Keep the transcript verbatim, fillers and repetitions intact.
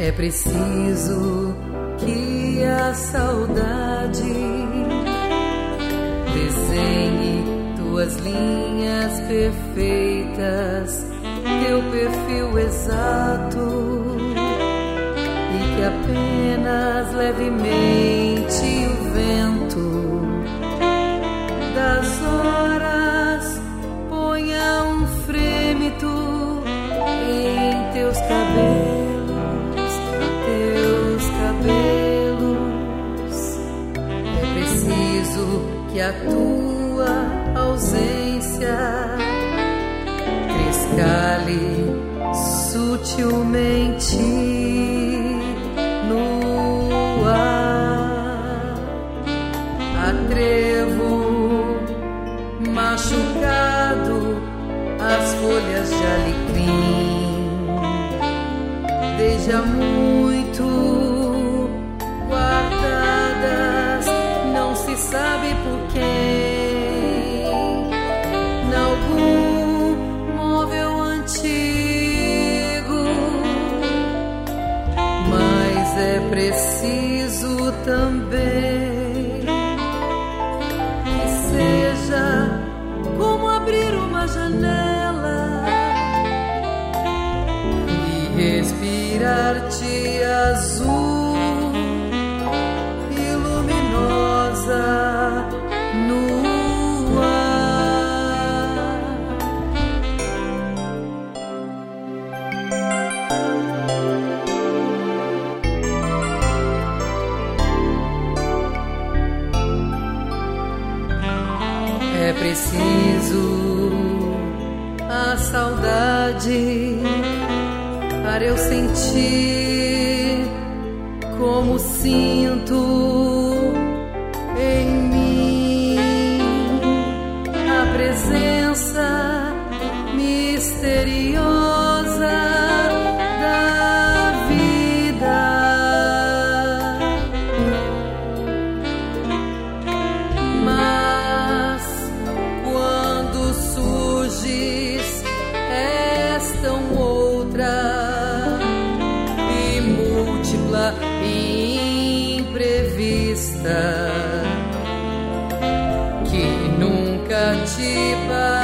É preciso que a saudade desenhe tuas linhas perfeitas, teu perfil exato, e que apenas levemente o vento das horas ponha um frêmito em teus cabelos, teus cabelos. É preciso que a tua ausência crescale sutilmente no ar. Atrevo machucado as folhas de alecrim, desde há muito guardadas, não se sabe por quem, nalgum móvel antigo, mas é preciso também que seja como abrir uma janela e respirar-te azul e luminosa no ar. É preciso a saudade para eu sentir como sinto em mim a presença misteriosa da vida. Mas quando surges és tão outra e múltipla e imprevista que nunca te